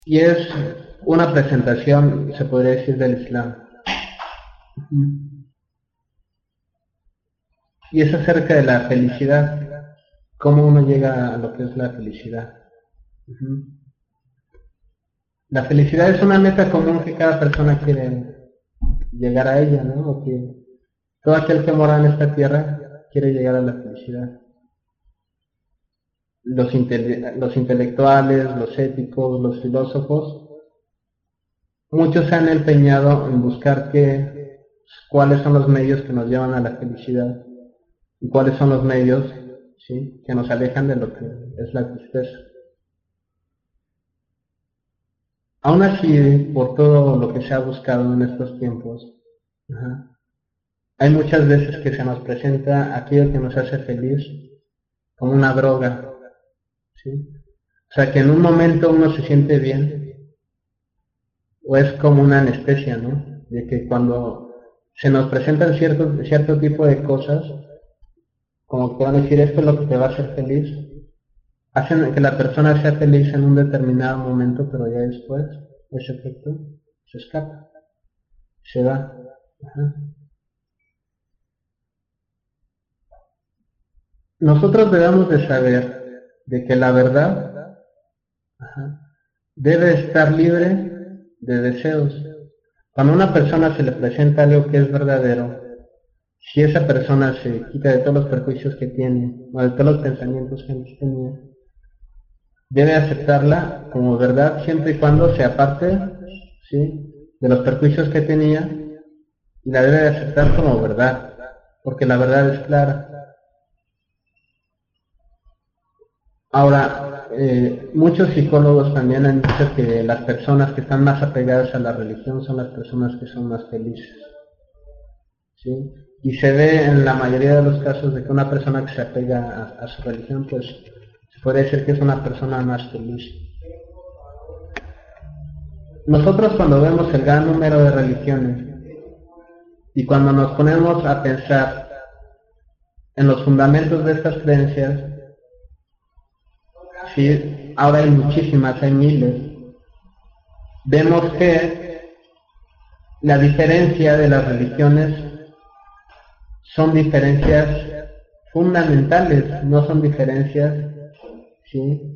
y es una presentación, se podría decir, del Islam. Y es acerca de la felicidad, cómo uno llega a lo que es la felicidad. La felicidad es una meta común que cada persona quiere llegar a ella, ¿no? O que todo aquel que mora en esta tierra quiere llegar a la felicidad. Los intelectuales, los éticos, los filósofos, muchos se han empeñado en buscar cuáles son los medios que nos llevan a la felicidad y cuáles son los medios, ¿sí?, que nos alejan de lo que es la tristeza. Aún así, por todo lo que se ha buscado en estos tiempos, hay muchas veces que se nos presenta aquello que nos hace feliz como una droga, ¿sí? O sea, que en un momento uno se siente bien, o es como una anestesia, ¿no? De que cuando se nos presentan cierto tipo de cosas, como que van a decir, esto es lo que te va a hacer feliz, hacen que la persona sea feliz en un determinado momento, pero ya después ese efecto se escapa, se va. Nosotros debemos de saber de que la verdad debe estar libre de deseos. Cuando a una persona se le presenta algo que es verdadero, si esa persona se quita de todos los perjuicios que tiene, o de todos los pensamientos que antes tenía, debe aceptarla como verdad siempre y cuando se aparte, ¿sí?, de los perjuicios que tenía, y la debe de aceptar como verdad, porque la verdad es clara. Ahora, muchos psicólogos también han dicho que las personas que están más apegadas a la religión son las personas que son más felices, ¿sí? Y se ve en la mayoría de los casos de que una persona que se apega a su religión, pues se puede decir que es una persona más feliz. Nosotros cuando vemos el gran número de religiones y cuando nos ponemos a pensar en los fundamentos de estas creencias, sí, ahora hay muchísimas, hay miles, vemos que la diferencia de las religiones son diferencias fundamentales, no son diferencias, ¿sí?,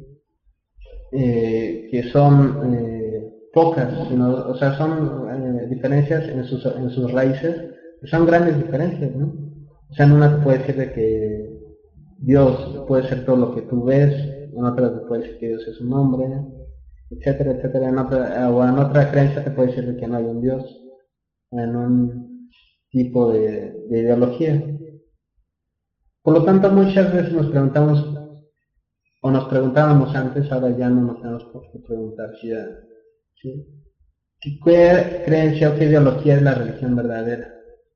que son pocas, sino, o sea, son diferencias en sus raíces, que son grandes diferencias, ¿no? O sea, en una te puede decir de que Dios puede ser todo lo que tú ves, en otra te puede decir que Dios es un hombre, etcétera, etcétera. O en otra creencia te puede decir de que no hay un Dios, en un tipo de ideología. Por lo tanto, muchas veces nos preguntamos, o nos preguntábamos antes, ahora ya no nos tenemos por qué preguntar si ya, ¿sí?, ¿qué creencia o qué ideología es la religión verdadera?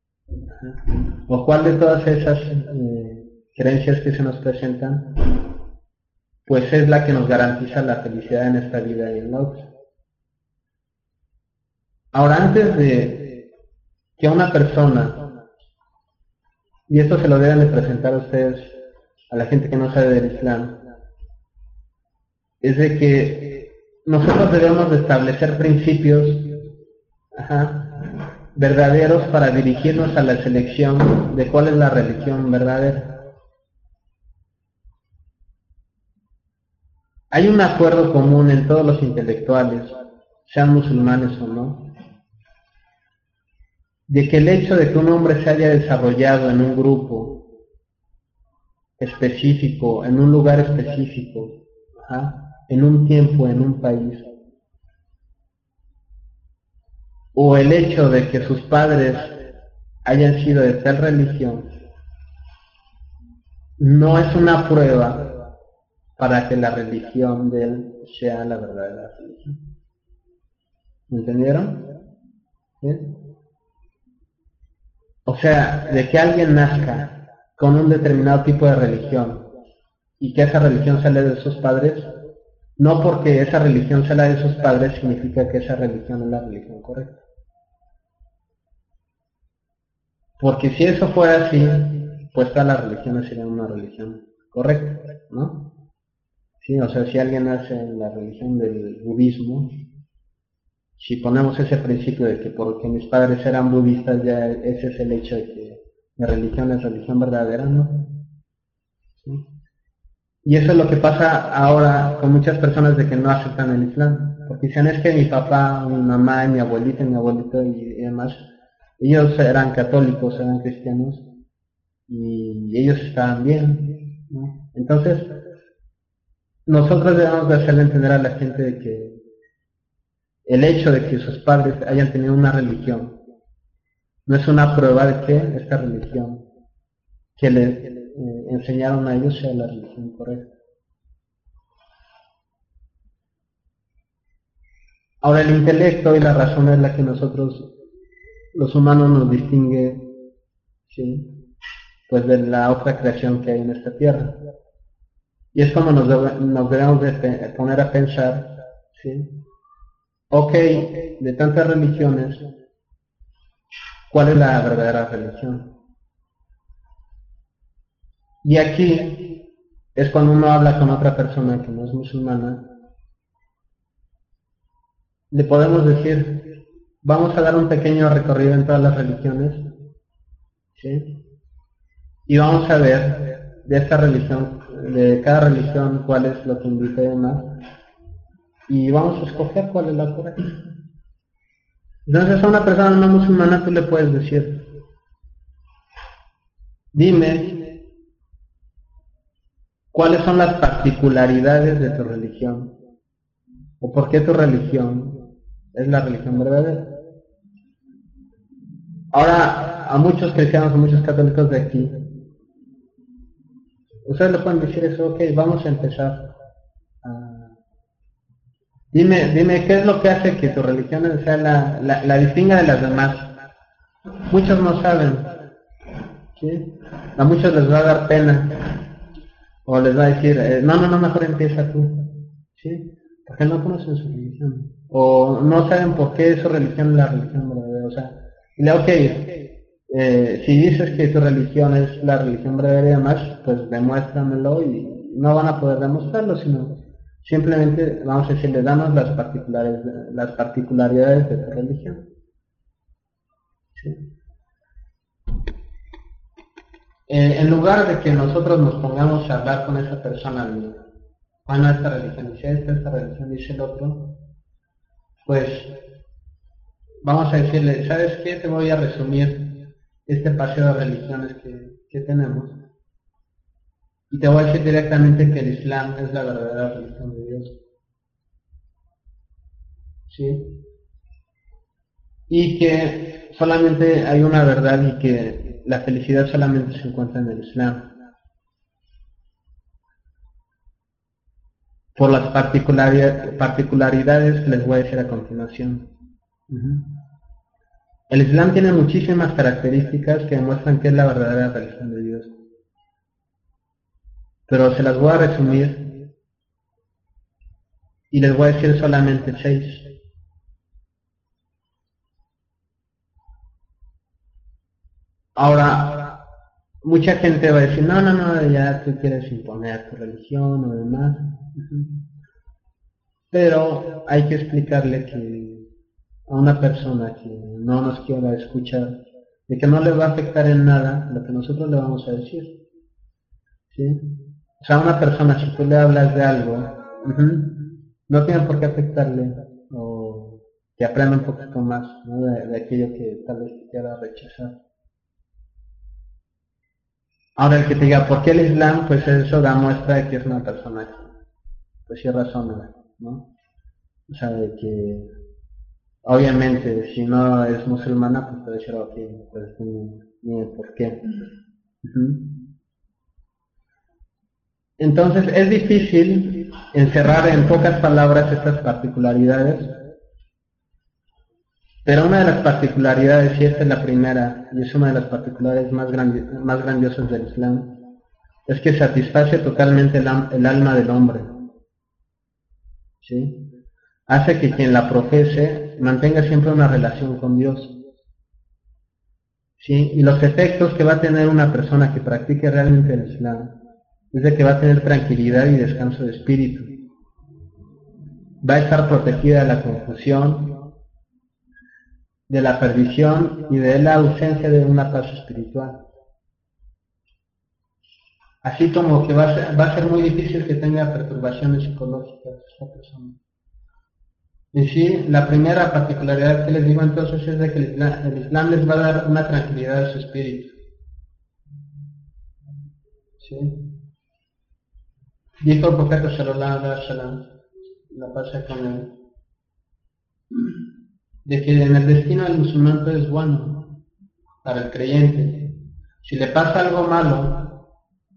O cuál de todas esas creencias que se nos presentan, pues es la que nos garantiza la felicidad en esta vida y en la otra. Ahora, antes de que una persona, y esto se lo deben de presentar a ustedes, a la gente que no sabe del Islam, es de que nosotros debemos de establecer principios verdaderos para dirigirnos a la selección de cuál es la religión verdadera. Hay un acuerdo común en todos los intelectuales, sean musulmanes o no, de que el hecho de que un hombre se haya desarrollado en un grupo específico, en un lugar específico, en un tiempo, en un país, o el hecho de que sus padres hayan sido de tal religión, no es una prueba para que la religión de él sea la verdadera religión. ¿Me entendieron? ¿Sí? O sea, de que alguien nazca con un determinado tipo de religión y que esa religión sale de sus padres, no porque esa religión sea la de sus padres significa que esa religión es la religión correcta. Porque si eso fuera así, pues todas las religiones serían una religión correcta, ¿no? Sí, o sea, si alguien nace en la religión del budismo, si ponemos ese principio de que porque mis padres eran budistas, ya ese es el hecho de que la religión es religión verdadera, ¿no? ¿Sí? Y eso es lo que pasa ahora con muchas personas de que no aceptan el Islam. Porque dicen, es que mi papá, mi mamá, mi abuelita, mi abuelito y demás, ellos eran católicos, eran cristianos, y ellos estaban bien, ¿no? Entonces, nosotros debemos de hacerle entender a la gente de que el hecho de que sus padres hayan tenido una religión no es una prueba de que esta religión que le enseñaron a ellos sea la religión correcta. Ahora el intelecto y la razón es la que nosotros, los humanos, nos distingue, ¿sí? Pues de la otra creación que hay en esta tierra. Y es como nos debemos de poner a pensar, ¿sí? Ok, de tantas religiones, ¿cuál es la verdadera religión? Y aquí es cuando uno habla con otra persona que no es musulmana, le podemos decir, vamos a dar un pequeño recorrido en todas las religiones, ¿sí? Y vamos a ver de esta religión, de cada religión, cuál es lo que invita y demás, y vamos a escoger cuál es la correcta. Entonces a una persona no musulmana tú le puedes decir, dime cuáles son las particularidades de tu religión, o por qué tu religión es la religión verdadera. Ahora, a muchos cristianos, a muchos católicos de aquí, ustedes le pueden decir eso, ok, vamos a empezar. Dime, ¿qué es lo que hace que tu religión sea la distinga de las demás? Muchos no saben, ¿sí? A muchos les va a dar pena, o les va a decir, no, mejor empieza tú, ¿sí? Porque no conocen su religión, o no saben por qué su religión es la religión verdadera, o sea, y le ok, si dices que tu religión es la religión verdadera y demás, pues demuéstramelo, y no van a poder demostrarlo, sino simplemente vamos a decirle, danos las particularidades de tu religión. ¿Sí? En lugar de que nosotros nos pongamos a hablar con esa persona, bueno, esta religión dice esta religión dice el otro, pues vamos a decirle, ¿sabes qué? Te voy a resumir este paseo de religiones que tenemos. Y te voy a decir directamente que el Islam es la verdadera religión de Dios. ¿Sí? Y que solamente hay una verdad y que la felicidad solamente se encuentra en el Islam. Por las particularidades que les voy a decir a continuación. El Islam tiene muchísimas características que demuestran que es la verdadera religión de Dios. Pero se las voy a resumir y les voy a decir solamente 6. Ahora, mucha gente va a decir, no, ya tú quieres imponer tu religión o demás. Pero hay que explicarle que a una persona que no nos quiera escuchar, de que no le va a afectar en nada lo que nosotros le vamos a decir. ¿Sí? O sea, a una persona, si tú le hablas de algo, no tiene por qué afectarle, o que aprenda un poquito más, ¿no? de aquello que tal vez quiera rechazar. Ahora el que te diga, ¿por qué el Islam? Pues eso da muestra de que es una persona que, pues sí razona, ¿no? O sea, de que obviamente si no es musulmana, pues puede decir, ok, pues ni por qué. Entonces es difícil encerrar en pocas palabras estas particularidades, pero una de las particularidades, y esta es la primera, y es una de las particularidades más grandiosas del Islam, es que satisface totalmente el alma del hombre. ¿Sí? Hace que quien la profese mantenga siempre una relación con Dios. ¿Sí? Y los efectos que va a tener una persona que practique realmente el Islam es de que va a tener tranquilidad y descanso de espíritu. Va a estar protegida de la confusión, de la perdición y de la ausencia de una paz espiritual. Así como que va a ser muy difícil que tenga perturbaciones psicológicas esta persona. Y sí, la primera particularidad que les digo entonces es de que el Islam les va a dar una tranquilidad a su espíritu. ¿Sí? Dijo el profeta sallallahu alaihi wasallam, la paz sea con él, de que en el destino del musulmán todo es bueno para el creyente. Si le pasa algo malo,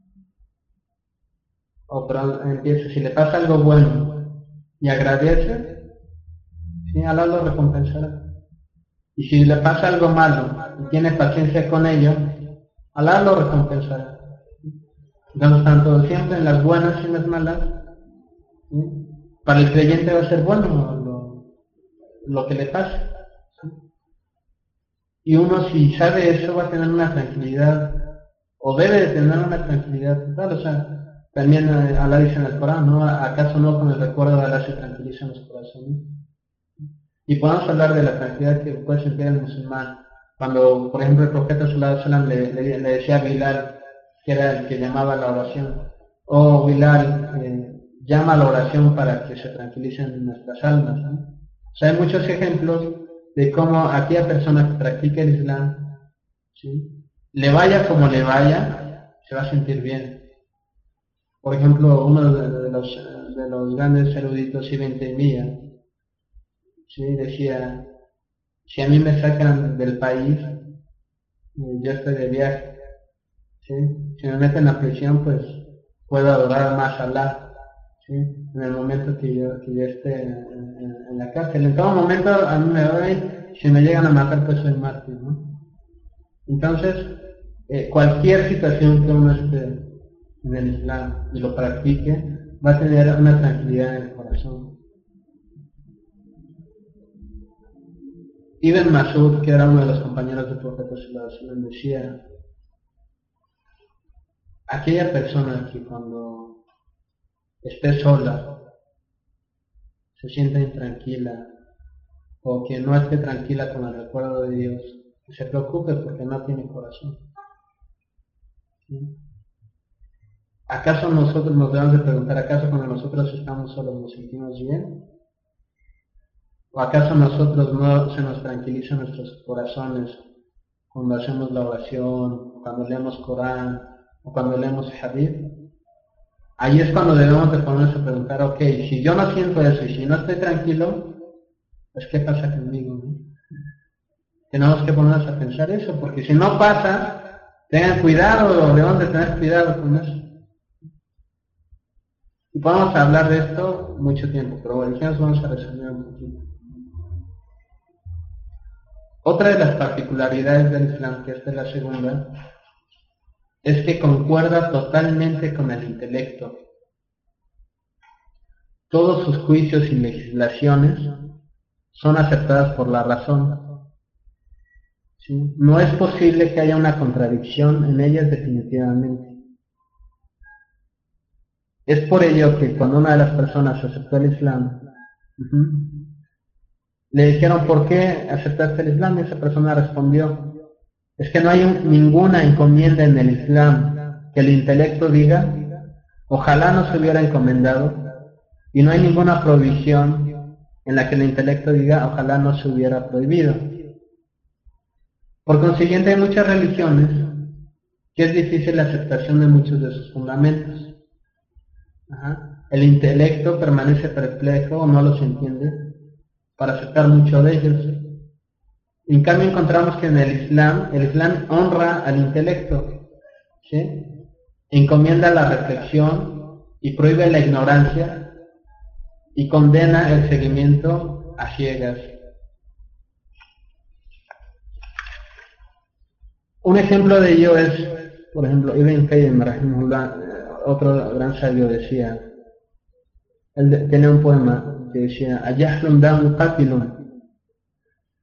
si le pasa algo bueno y agradece, sí, Alá lo recompensará. Y si le pasa algo malo y tiene paciencia con ello, Alá lo recompensará. Entonces, tanto siempre en las buenas y en las malas, ¿sí? Para el creyente va a ser bueno lo que le pase. ¿Sí? Y uno, si sabe eso, va a tener una tranquilidad, o debe de tener una tranquilidad total. O sea, también Alá dice en el Corán, ¿no? ¿Acaso no con el recuerdo de Alá se tranquilizan los corazones? Y podemos hablar de la tranquilidad que puede sentir el musulmán. Cuando, por ejemplo, el profeta sallallahu alaihi wasallam le decía a Bilal, que era el que llamaba a la oración, oh Bilal, llama a la oración para que se tranquilicen nuestras almas, ¿no? O sea, hay muchos ejemplos de cómo aquella persona que practica el Islam, ¿sí? Le vaya como le vaya, se va a sentir bien. Por ejemplo, uno de los grandes eruditos, Ibn Taymiyyah, ¿sí? Decía, si a mí me sacan del país, yo estoy de viaje. ¿Sí? Si me meten a prisión, pues puedo adorar más a Allah, ¿sí? En el momento que yo esté en la cárcel. En todo momento a mí me doy, si me llegan a matar, pues soy mártir, ¿no? Entonces, cualquier situación que uno esté en el Islam y lo practique, va a tener una tranquilidad en el corazón. Ibn Mas'ud, que era uno de los compañeros del profeta sallallahu alaihi wasallam, decía, aquella persona que cuando esté sola se sienta intranquila o que no esté tranquila con el recuerdo de Dios, que se preocupe porque no tiene corazón. ¿Sí? ¿Acaso nosotros nos debemos de preguntar, acaso cuando nosotros estamos solos nos sentimos bien? ¿O acaso nosotros no se nos tranquilizan nuestros corazones cuando hacemos la oración, cuando leemos Corán, o cuando leemos Hadith? Ahí es cuando debemos de ponernos a preguntar, ok, si yo no siento eso y si no estoy tranquilo, pues ¿qué pasa conmigo? ¿No? Tenemos que ponernos a pensar eso, porque si no pasa, tengan cuidado, debemos de tener cuidado con eso. Y podemos hablar de esto mucho tiempo, pero bueno, ya nos vamos a resumir un poquito. Otra de las particularidades del Islam, que esta es la segunda, es que concuerda totalmente con el intelecto. Todos sus juicios y legislaciones son aceptadas por la razón. ¿Sí? No es posible que haya una contradicción en ellas definitivamente. Es por ello que cuando una de las personas aceptó el Islam, le dijeron, ¿por qué aceptaste el Islam? Y esa persona respondió, es que no hay ninguna encomienda en el Islam que el intelecto diga, ojalá no se hubiera encomendado, y no hay ninguna prohibición en la que el intelecto diga, ojalá no se hubiera prohibido. Por consiguiente, hay muchas religiones que es difícil la aceptación de muchos de sus fundamentos. El intelecto permanece perplejo o no los entiende para aceptar mucho de ellos. En cambio encontramos que en el Islam honra al intelecto, ¿sí? Encomienda la reflexión y prohíbe la ignorancia y condena el seguimiento a ciegas. Un ejemplo de ello es, por ejemplo, Ibn Qayyim, rahimahullah, otro gran sabio, decía, él tenía un poema que decía, Ayahlun dam qatilun,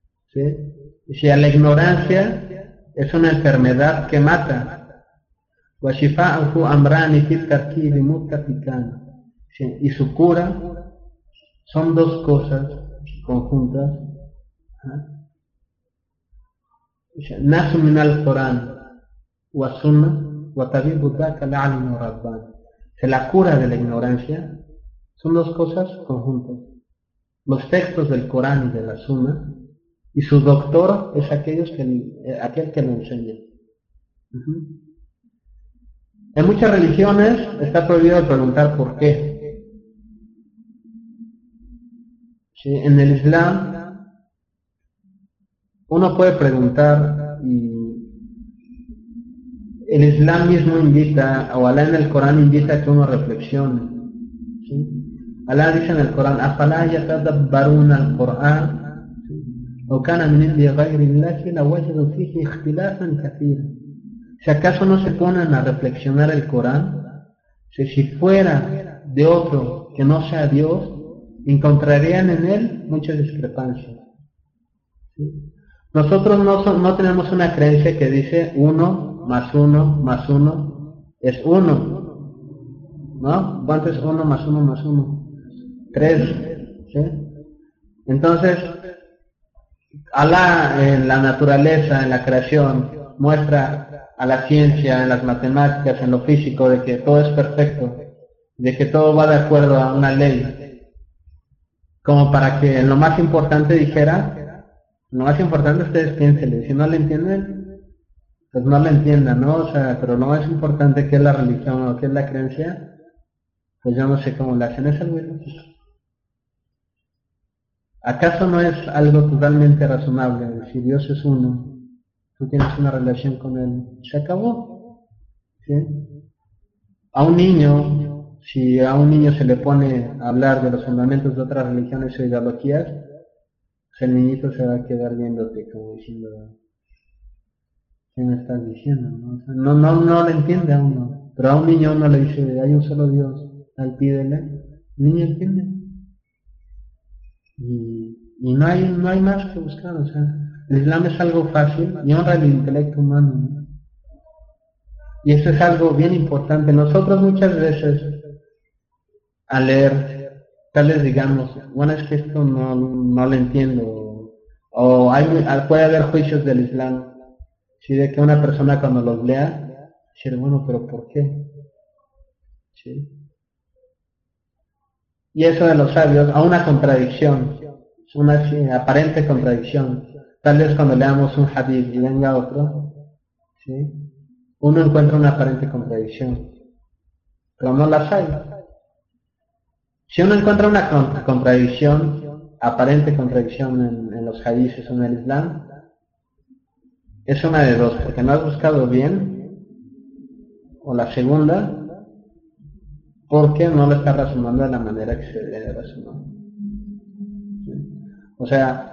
¿sí? Decía, la ignorancia es una enfermedad que mata. وَشِفَاءُهُ أَمْرَانِ فِي التَّرْكِيبِ مُتَّفِقَانِ. Y su cura son dos cosas conjuntas. نَاسٌ مِنَ الْقُرْآنِ وَالسُّنَّةِ وَطَبِيبُ ذَاكَ الْعَلِمُ رَبَّانِ. La cura de la ignorancia son dos cosas conjuntas. Los textos del Corán y de la Sunna, y su doctor es aquel que lo enseña. En muchas religiones está prohibido preguntar por qué. ¿Sí? En el Islam uno puede preguntar, y el Islam mismo invita, o Alá en el Corán invita a que uno reflexione. ¿Sí? Alá dice en el Corán: "Afalá yatadabbaruna al-Qur'an, o kana min indi ghayri Allahi lawajadu fihi ikhtilafan kathira". Si acaso no se ponen a reflexionar el Corán, si fuera de otro que no sea Dios, encontrarían en él muchas discrepancias. ¿Sí? Nosotros no tenemos una creencia que dice 1 más 1 más 1 es 1, ¿no? ¿Cuánto es 1 más 1 más 1? 3, ¿sí? Entonces, Alá en la naturaleza, en la creación, muestra a la ciencia, en las matemáticas, en lo físico, de que todo es perfecto, de que todo va de acuerdo a una ley, como para que en lo más importante dijera: lo más importante ustedes piénsenle, si no le entienden, pues no le entiendan, ¿no? O sea, pero lo más importante, que es la religión o que es la creencia, pues yo no sé cómo la hacen, es algo ilógico. ¿Acaso no es algo totalmente razonable? Si Dios es uno, tú tienes una relación con Él, se acabó. ¿Sí? A un niño, si a un niño se le pone a hablar de los fundamentos de otras religiones o ideologías, pues el niñito se va a quedar viéndote como diciendo: ¿qué me estás diciendo? ¿No? O sea, no lo entiende a uno. Pero a un niño uno le dice: hay un solo Dios, ahí pídele. El niño entiende. Y no hay más que buscar. O sea, el Islam es algo fácil y honra el intelecto humano, ¿no? Y eso es algo bien importante. Nosotros muchas veces, al leer, tal vez digamos: bueno, es que esto no lo entiendo. O puede haber juicios del Islam, ¿sí? De que una persona cuando los lea, dice: bueno, pero ¿por qué? ¿Sí? Y eso de los sabios, a una contradicción, una aparente contradicción. Tal vez cuando leamos un hadith y venga otro, ¿sí? Uno encuentra una aparente contradicción, pero no las hay. Si uno encuentra una contradicción, aparente contradicción en los hadiths o en el Islam, es una de dos: porque no has buscado bien, o la segunda, porque no lo estás razonando de la manera que se debe razonar. O sea,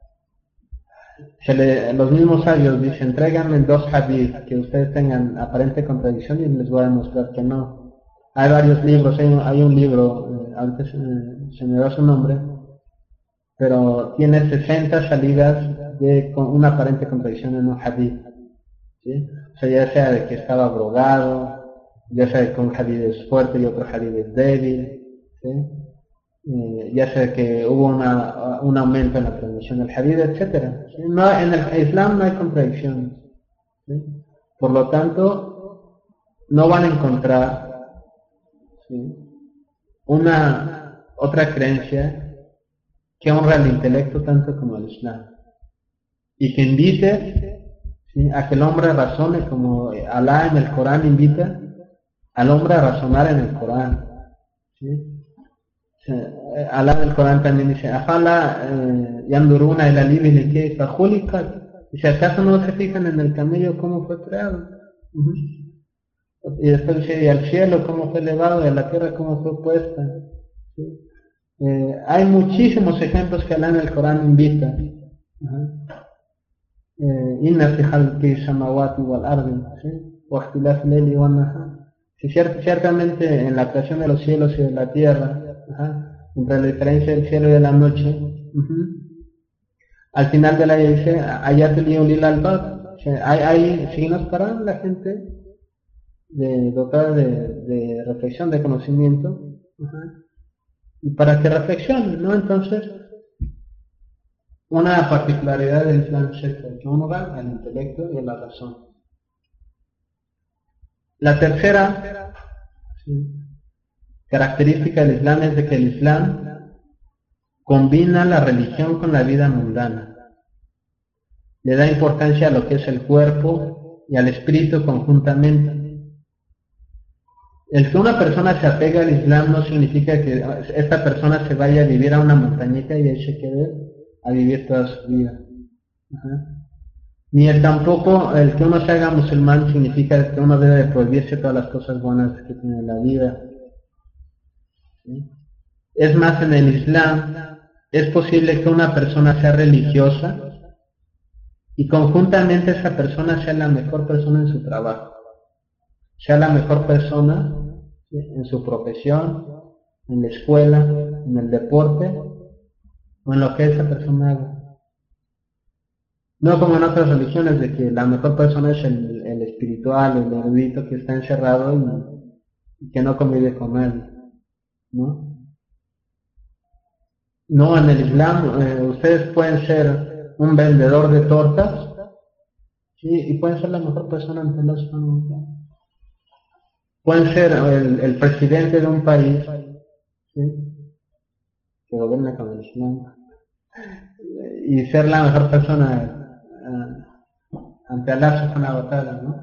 los mismos sabios dicen: tráiganme 2 hadith que ustedes tengan aparente contradicción y les voy a demostrar que no. Hay varios libros, hay un libro, ahorita se me da su nombre, pero tiene 60 salidas con una aparente contradicción en un hadith. ¿Sí? O sea, ya sea de que estaba drogado, ya sea que un hadith es fuerte y otro hadith es débil, ¿sí? Ya sea que hubo un aumento en la transmisión del hadith, etc. ¿Sí? No, en el Islam no hay contradicciones, ¿sí? Por lo tanto, no van a encontrar, ¿sí?, una otra creencia que honra el intelecto tanto como el Islam, y que invite, ¿sí?, a que el hombre razone, como Alá en el Corán invita al hombre a razonar en el Corán, ¿sí? Alá en el Corán también dice: afala yanduruna el alibili kayfa khuliqat. Dice: ¿acaso no se fijan en el camello cómo fue creado? Y después dice: y al cielo cómo fue elevado, y a la tierra cómo fue puesta. ¿Sí? Hay muchísimos ejemplos que Alá en el Corán invita. Inna fi khalqi samawati wal ardi wa ikhtilafi al-layli wan nahar. Ciertamente en la creación de los cielos y de la tierra, entre la diferencia del cielo y de la noche, al final de la dice: ayatul ulil albab. Hay signos para la gente dotada de reflexión, de conocimiento, y para que reflexionen, ¿no? Entonces, una particularidad del Islam es esta, que uno va al intelecto y a la razón. La tercera, ¿sí?, característica del Islam es de que el Islam combina la religión con la vida mundana. Le da importancia a lo que es el cuerpo y al espíritu conjuntamente. El que una persona se apegue al Islam no significa que esta persona se vaya a vivir a una montañita y ahí se quede a vivir toda su vida. Ni tampoco el que uno se haga musulmán significa que uno debe de prohibirse todas las cosas buenas que tiene la vida. ¿Sí? Es más, en el Islam es posible que una persona sea religiosa y conjuntamente esa persona sea la mejor persona en su trabajo, sea la mejor persona, ¿sí?, en su profesión, en la escuela, en el deporte o en lo que esa persona haga. No como en otras religiones de que la mejor persona es el espiritual, el erudito que está encerrado y que no convive con él, ¿no? No, en el Islam ustedes pueden ser un vendedor de tortas, ¿sí?, y pueden ser la mejor persona ante la sociedad. Pueden ser el presidente de un país, ¿sí?, que gobierne con el Islam, y ser la mejor persona ante Allah subhanahu wa ta'ala, ¿no?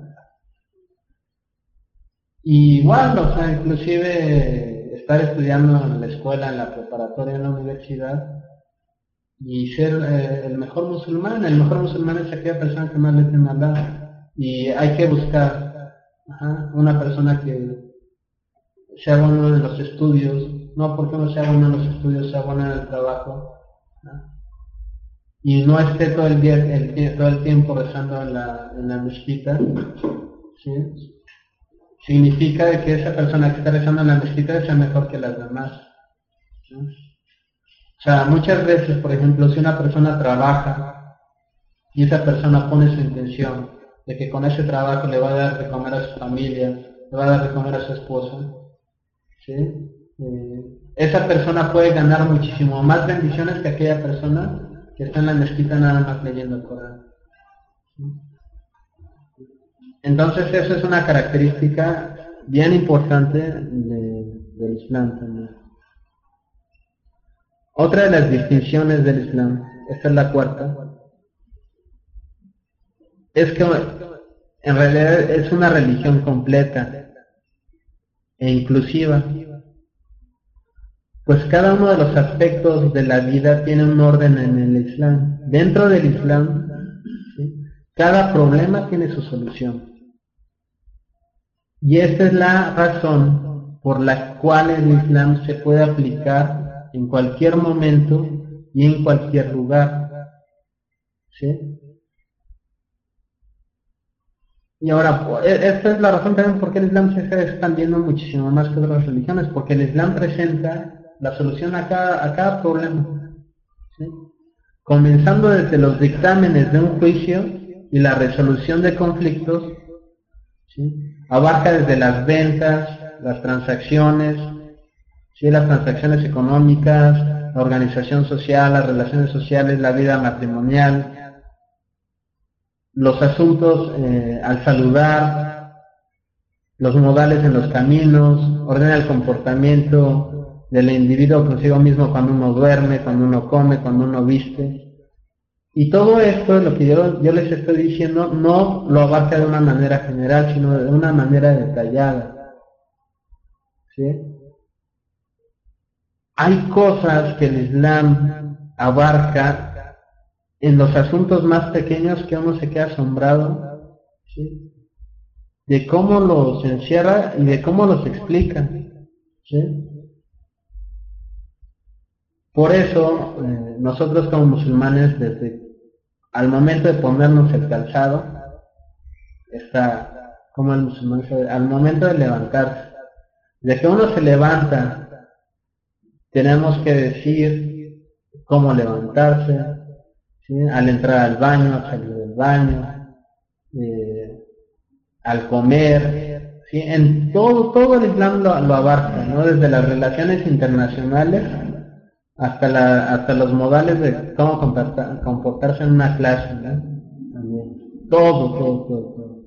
Y igual, o sea, inclusive estar estudiando en la escuela, en la preparatoria, en la universidad, y ser el mejor musulmán. El mejor musulmán es aquella persona que más le teme a Allah. Y hay que buscar una persona que sea bueno en los estudios, no porque uno sea bueno en los estudios, sea bueno en el trabajo, ¿no? Y no esté todo el día, todo el tiempo rezando en la mezquita, ¿sí? Significa de que esa persona que está rezando en la mezquita sea mejor que las demás, ¿no? O sea, muchas veces, por ejemplo, si una persona trabaja y esa persona pone su intención de que con ese trabajo le va a dar de comer a su familia, le va a dar de comer a su esposa, ¿sí?, esa persona puede ganar muchísimo más bendiciones que aquella persona que está en la mezquita nada más leyendo el Corán. ¿Sí? Entonces eso es una característica bien importante del Islam también. Otra de las distinciones del Islam, esta es la cuarta, es que en realidad es una religión completa e inclusiva, pues cada uno de los aspectos de la vida tiene un orden en el Islam. Dentro del Islam, ¿sí?, cada problema tiene su solución. Y esta es la razón por la cual el Islam se puede aplicar en cualquier momento y en cualquier lugar, ¿sí? Y ahora, esta es la razón también por qué el Islam se está expandiendo muchísimo más que otras religiones, porque el Islam presenta la solución a cada problema, ¿sí?, comenzando desde los dictámenes de un juicio y la resolución de conflictos, ¿sí?, abarca desde las ventas, las transacciones, ¿sí?, las transacciones económicas, la organización social, las relaciones sociales, la vida matrimonial, los asuntos al saludar, los modales en los caminos, ordena el comportamiento del individuo consigo mismo cuando uno duerme, cuando uno come, cuando uno viste. Y todo esto, lo que yo les estoy diciendo, no lo abarca de una manera general, sino de una manera detallada, ¿sí? Hay cosas que el Islam abarca en los asuntos más pequeños que uno se queda asombrado, ¿sí?, de cómo los encierra y de cómo los explica, ¿sí? Por eso, nosotros como musulmanes, desde al momento de ponernos el calzado, está como el musulmán, al momento de levantarse, de que uno se levanta, tenemos que decir cómo levantarse, ¿sí?, al entrar al baño, al salir del baño, al comer, ¿sí? En todo el Islam lo abarca, ¿no? Desde las relaciones internacionales hasta los modales de cómo comportarse en una clase, ¿no? También. Todo.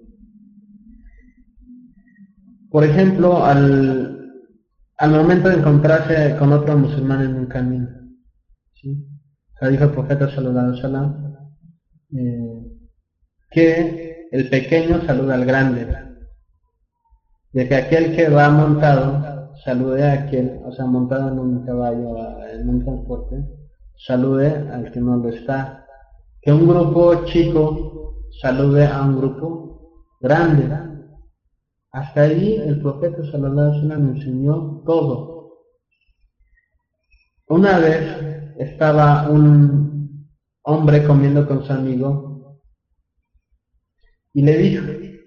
Por ejemplo, al momento de encontrarse con otro musulmán en un camino, ¿sí? O sea, dijo el profeta sallallahu alaihi wasallam que el pequeño saluda al grande, de que aquel que va montado salude a aquel, o sea, montado en un caballo, en un transporte, salude al que no lo está, que un grupo chico salude a un grupo grande. Hasta ahí el profeta sallallahu alaihi wasallam enseñó todo. Una vez estaba un hombre comiendo con su amigo y le dijo: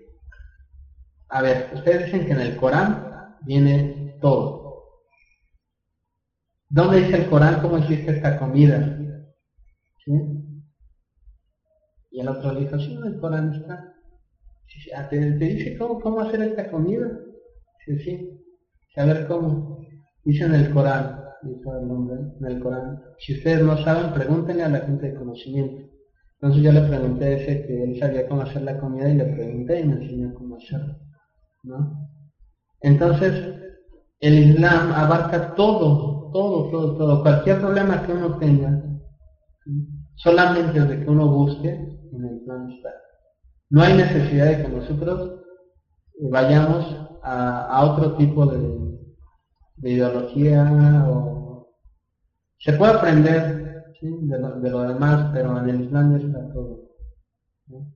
a ver, ustedes dicen que en el Corán viene todo. ¿Dónde dice el Corán cómo existe esta comida? ¿Sí? Y el otro le dijo: sí, en el Corán está. Sí, ¿te dice cómo hacer esta comida? Sí. A ver cómo. Dice en el Corán, dijo el hombre, en el Corán. Si ustedes no saben, pregúntenle a la gente de conocimiento. Entonces yo le pregunté a ese que él sabía cómo hacer la comida y le pregunté y me enseñó cómo hacerla, ¿no? Entonces, el Islam abarca todo. Cualquier problema que uno tenga, solamente desde que uno busque, en el Islam está. No hay necesidad de que nosotros vayamos a otro tipo de ideología o... Se puede aprender, ¿sí? de lo demás, pero en el Islam está todo, ¿no?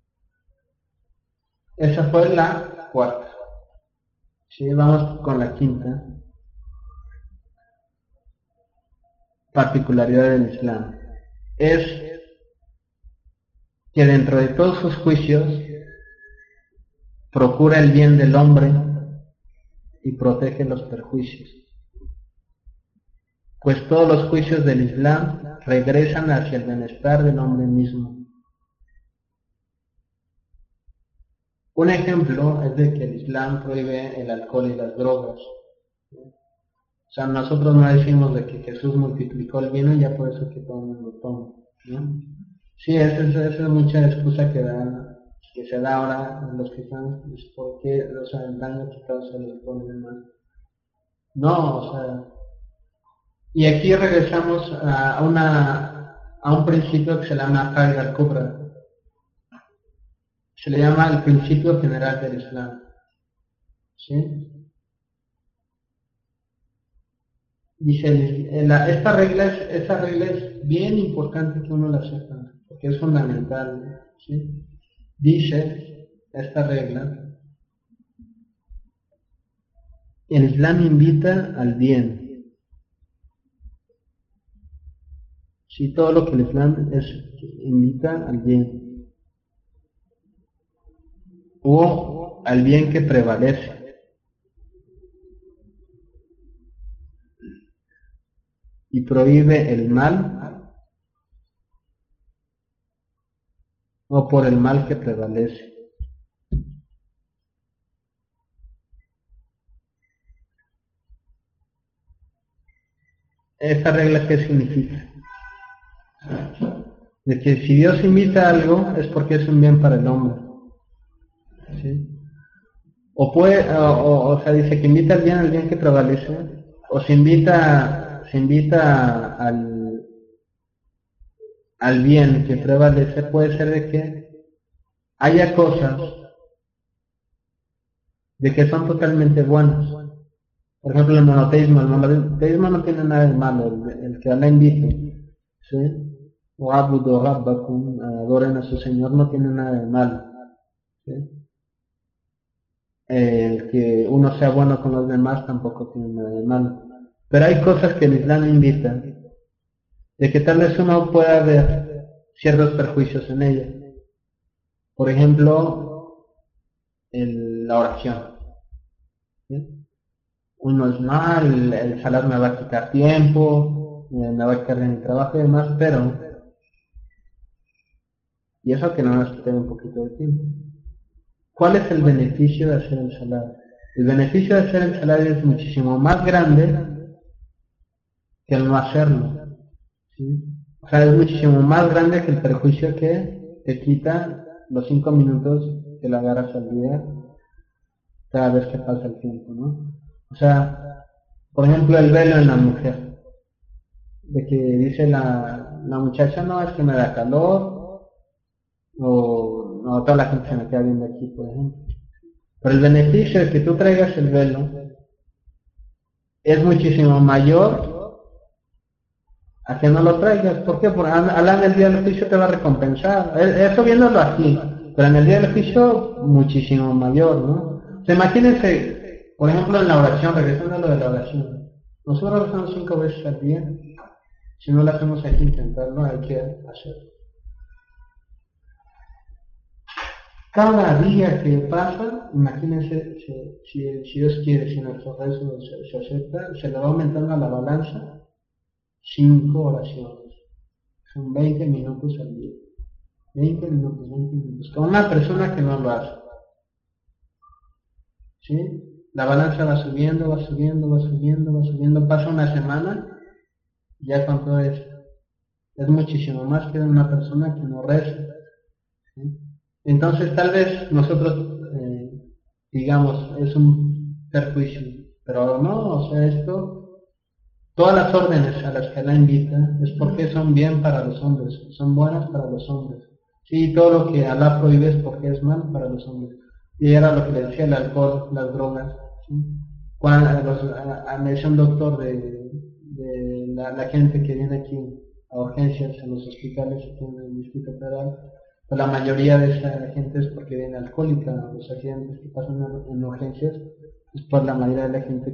Esa fue la cuarta. ¿Sí? Vamos con la quinta particularidad del Islam. Es que dentro de todos sus juicios procura el bien del hombre y protege los perjuicios. Pues todos los juicios del Islam regresan hacia el bienestar del hombre mismo. Un ejemplo es de que el Islam prohíbe el alcohol y las drogas. O sea, nosotros no decimos de que Jesús multiplicó el vino y ya por eso que todo el mundo toma, ¿no? Sí, esa es mucha excusa que se da ahora a los cristianos, pues, porque, o sea, el daño que causa el alcohol y demás. No, o sea, y aquí regresamos a un principio que se llama Qaida al-Kubra. Se le llama el principio general del Islam, ¿sí? Dice, esta regla es bien importante que uno la sepa, porque es fundamental, ¿sí? Dice esta regla: el Islam invita al bien. Sí, todo lo que el Islam invita al bien, o al bien que prevalece. Y prohíbe el mal o por el mal que prevalece. ¿Esta regla qué significa? De que si Dios invita a algo es porque es un bien para el hombre, ¿sí? O sea, dice que invita al bien que prevalece, o se invita al bien que prevalece, puede ser de que haya cosas de que son totalmente buenas. Por ejemplo, el monoteísmo no tiene nada de malo, el que Allah invite, ¿sí? O abudu rabbakum, adoren a su Señor, no tiene nada de malo, ¿sí? El que uno sea bueno con los demás tampoco tiene nada de malo. Pero hay cosas que el Islam invita, de que tal vez uno pueda ver ciertos perjuicios en ella. Por ejemplo, la oración, ¿sí? Uno es mal, el salario me va a quitar tiempo, me va a quitar de mi trabajo y demás, y eso que no nos quita un poquito de tiempo. ¿cuál es el beneficio de hacer el salar? El beneficio de hacer el salar es muchísimo más grande que el no hacerlo, ¿sí? O sea, es muchísimo más grande que el perjuicio que te quita los 5 minutos que le agarras al día cada vez que pasa el tiempo, ¿no? O sea, por ejemplo, el velo en la mujer, de que dice la muchacha, no, es que me da calor, o no, toda la gente se me queda viendo aquí, por ejemplo. Pero el beneficio de que tú traigas el velo es muchísimo mayor a que no lo traigas. ¿Por qué? Porque Alá en el día del juicio te va a recompensar. Eso viéndolo aquí, pero en el día del juicio muchísimo mayor, ¿no? O sea, imagínense, por ejemplo, en la oración, regresando a lo de la oración. Nosotros rezamos 5 veces al día. Si no lo hacemos hay que intentarlo, hay que hacerlo. Cada día que pasa, imagínense si Dios quiere, si nuestro rezo se acepta, se le va aumentando a la balanza 5 oraciones. Son 20 minutos al día. 20 minutos, 20 minutos. Con una persona que no lo hace. ¿Sí? La balanza va subiendo, va subiendo, va subiendo, va subiendo. Pasa una semana, ya cuánto es muchísimo más que una persona que no reza. ¿Sí? Entonces tal vez nosotros digamos es un perjuicio, pero no, o sea, esto, todas las órdenes a las que la invita es porque son bien para los hombres, son buenas para los hombres. Sí, todo lo que Alá prohíbe es porque es mal para los hombres. Y era lo que le decía el alcohol, las drogas. ¿Sí? Me decía un doctor de la gente que viene aquí a urgencias en los hospitales aquí en el Distrito Federal, pues la mayoría de esa gente es porque viene alcohólica. Los accidentes que pasan en urgencias es por la mayoría de la gente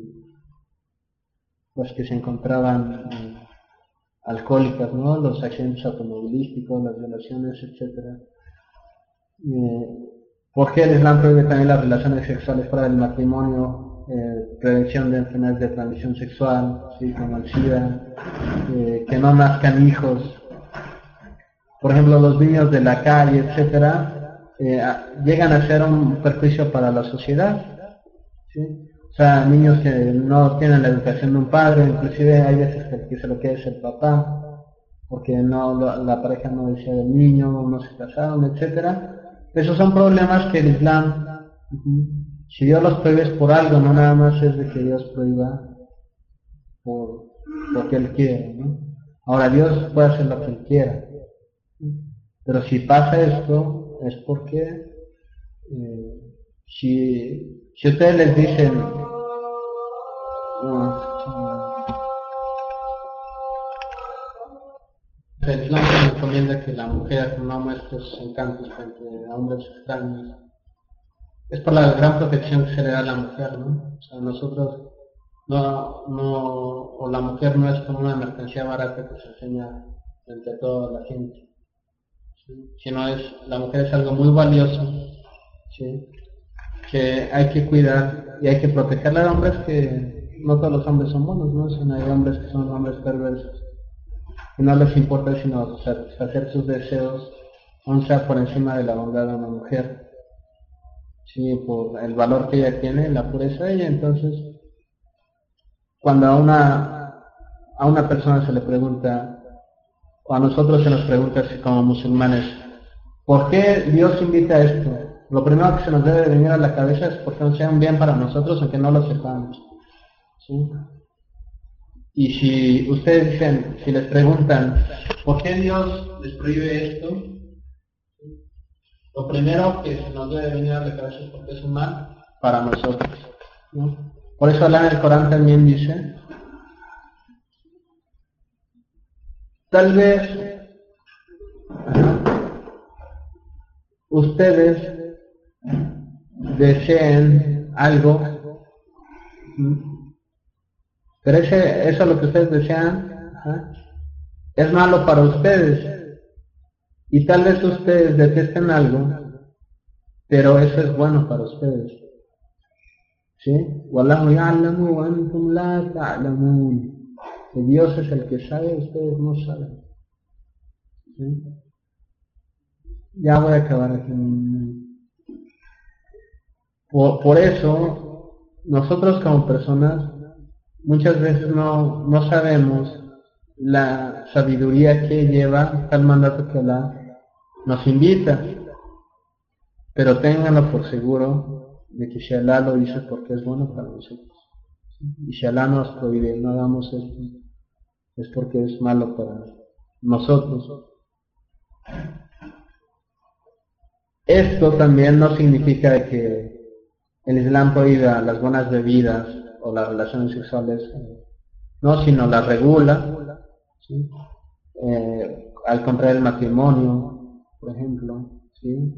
que se encontraban alcohólicas, ¿no? Los accidentes automovilísticos, las violaciones, etcétera. Porque el Islam prohíbe también las relaciones sexuales fuera del matrimonio, prevención de enfermedades de transmisión sexual, ¿sí? Como el SIDA, que no nazcan hijos. Por ejemplo, los niños de la calle, etcétera, llegan a ser un perjuicio para la sociedad, ¿sí? O sea, niños que no tienen la educación de un padre, inclusive hay veces que se lo quiere el papá, porque la pareja no decía del niño, no se casaron, etcétera. Esos son problemas que el Islam, si Dios los prohíbe es por algo, no nada más es de que Dios prohíba porque Él quiere, ¿no? Ahora Dios puede hacer lo que Él quiera, pero si pasa esto es porque si ustedes les dicen el Islam nos recomienda que la mujer no muestre sus encantos frente a hombres extraños, es por la gran protección que se le da a la mujer, ¿no? O sea, nosotros o la mujer no es como una mercancía barata que se enseña frente a toda la gente, ¿sí? Sino la mujer es algo muy valioso, ¿sí? Que hay que cuidar y hay que protegerla de hombres que no todos los hombres son buenos, ¿no? Sino hay hombres que son hombres perversos y no les importa sino satisfacer sus deseos, aun sea por encima de la bondad de una mujer, sí, por el valor que ella tiene, la pureza de ella. Entonces, cuando a una persona se le pregunta, o a nosotros se nos pregunta así como musulmanes, ¿por qué Dios invita a esto? Lo primero que se nos debe venir a la cabeza es porque no sea un bien para nosotros, aunque no lo sepamos, ¿sí? Y si ustedes dicen, si les preguntan, ¿por qué Dios les prohíbe esto? Lo primero que se nos debe venir a la cabeza es porque es un mal para nosotros, ¿no? Por eso Allah en el Corán también dice, tal vez ustedes deseen algo, pero eso lo que ustedes desean es malo para ustedes, y tal vez ustedes detesten algo, pero eso es bueno para ustedes, ¿sí? Wallahu ya'lamu wa antum la ta'lamun. Que Dios es el que sabe, ustedes no saben, ¿sí? Ya voy a acabar aquí. Por eso, nosotros como personas muchas veces no sabemos la sabiduría que lleva tal mandato que Allah nos invita, pero ténganlo por seguro de que si Allah lo dice porque es bueno para nosotros. Y si Allah nos prohíbe, no hagamos esto, es porque es malo para nosotros. Esto también no significa que el Islam prohíba las buenas bebidas o las relaciones sexuales, no, sino las regula, ¿sí? Al contrario el matrimonio, por ejemplo, ¿sí?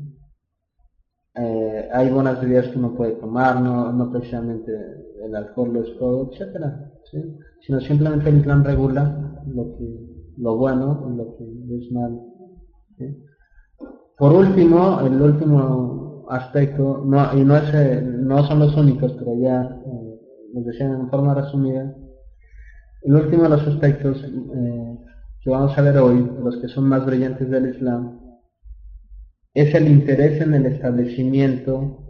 Hay buenas bebidas que uno puede tomar, no precisamente el alcohol lo es todo, etcétera, ¿sí? Sino simplemente el Islam regula lo bueno y lo que es malo, ¿sí? Por último, el último aspecto, no son los únicos, pero ya les decía en forma resumida, el último de los aspectos que vamos a ver hoy, los que son más brillantes del Islam, es el interés en el establecimiento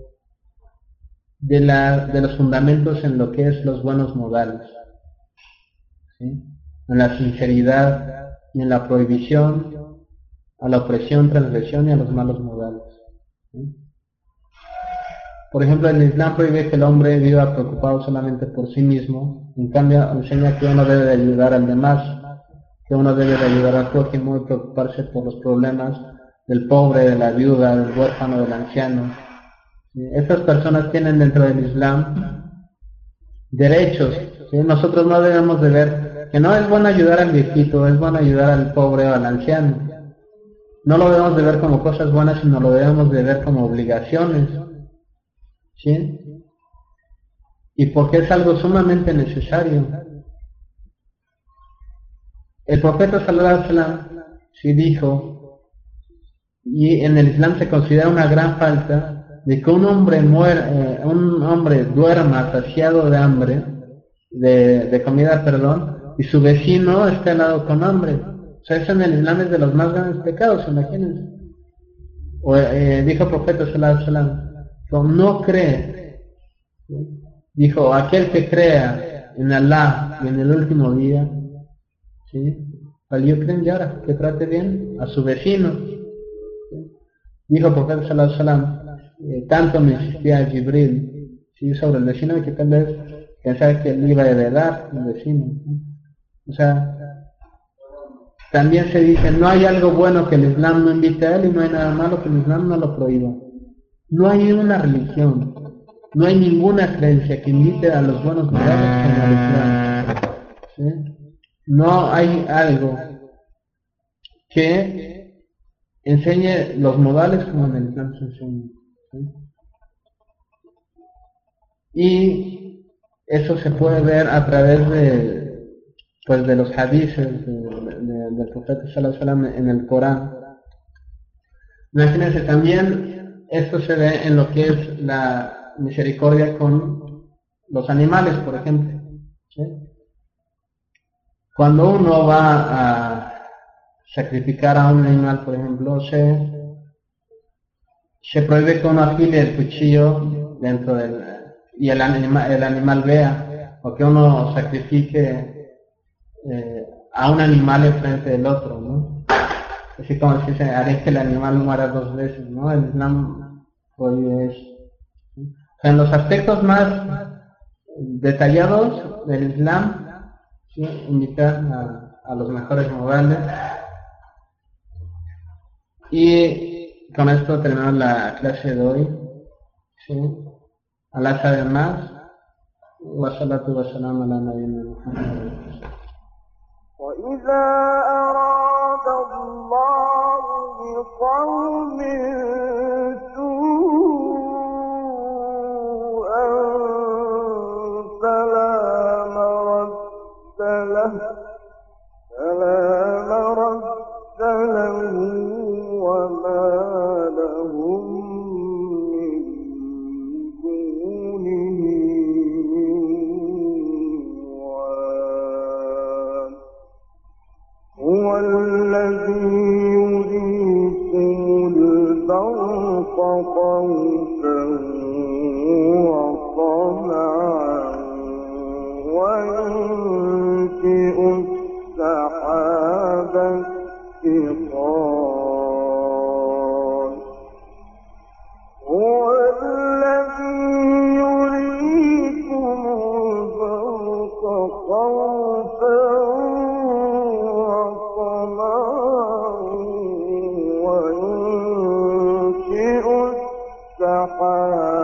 de los fundamentos en lo que es los buenos modales, ¿sí? En la sinceridad y en la prohibición a la opresión, transgresión y a los malos modales, ¿sí? Por ejemplo, el Islam prohíbe que el hombre viva preocupado solamente por sí mismo, en cambio enseña que uno debe de ayudar al demás, que uno debe de ayudar al prójimo y preocuparse por los problemas del pobre, de la viuda, del huérfano, del anciano. Estas personas tienen dentro del Islam derechos, ¿sí? Nosotros no debemos de ver que no es bueno ayudar al viejito, es bueno ayudar al pobre o al anciano. No lo debemos de ver como cosas buenas, sino lo debemos de ver como obligaciones, ¿sí? Y porque es algo sumamente necesario. El profeta sallallahu alaihi wasallam sí dijo, y en el Islam se considera una gran falta de que un hombre duerma saciado de hambre, de comida, perdón, y su vecino esté al lado con hambre. O sea, eso en el Islam es de los más grandes pecados, imagínense. Dijo el profeta sallallahu alaihi wasallam, no cree, dijo, aquel que crea en Allah y en el último día, ¿sí? Que trate bien a su vecino, ¿sí? Dijo el profeta sallallahu alaihi wasallam, tanto me insistía Jibril, ¿sí? Sobre el vecino, que tal vez pensaba que él iba a heredar el vecino, ¿sí? O sea, también se dice, no hay algo bueno que el Islam no invite a él y no hay nada malo que el Islam no lo prohíba. No hay una religión, no hay ninguna creencia que invite a los buenos modales como el Islam, ¿sí? No hay algo que enseñe los modales como en el Islam se enseña, ¿sí? Y eso se puede ver a través de los hadices del profeta sallallahu alaihi wasallam en el Corán. Imagínense también, esto se ve en lo que es la misericordia con los animales, por ejemplo, ¿sí? Cuando uno va a sacrificar a un animal, por ejemplo, se prohíbe que uno afile el cuchillo dentro y el animal vea, o que uno sacrifique a un animal en frente del otro, ¿no? Así como si se haré que el animal muera dos veces, ¿no? El Islam prohíbe eso, ¿sí? O sea, en los aspectos más detallados del Islam, ¿sí? Invita a los mejores modales. Y con esto terminamos la clase de hoy, ¿sí? Allah sabe más. Wassalatu wassalamu ala nabiyyina Muhammad. وإذا أراد الله بقوم سوءا فلا مرد له وما لهم من دونه وال هو الذي يريكم البرق خوفا الشيطان هو الذي يريكم البرق خوفا وطمعا وينشئ السحاب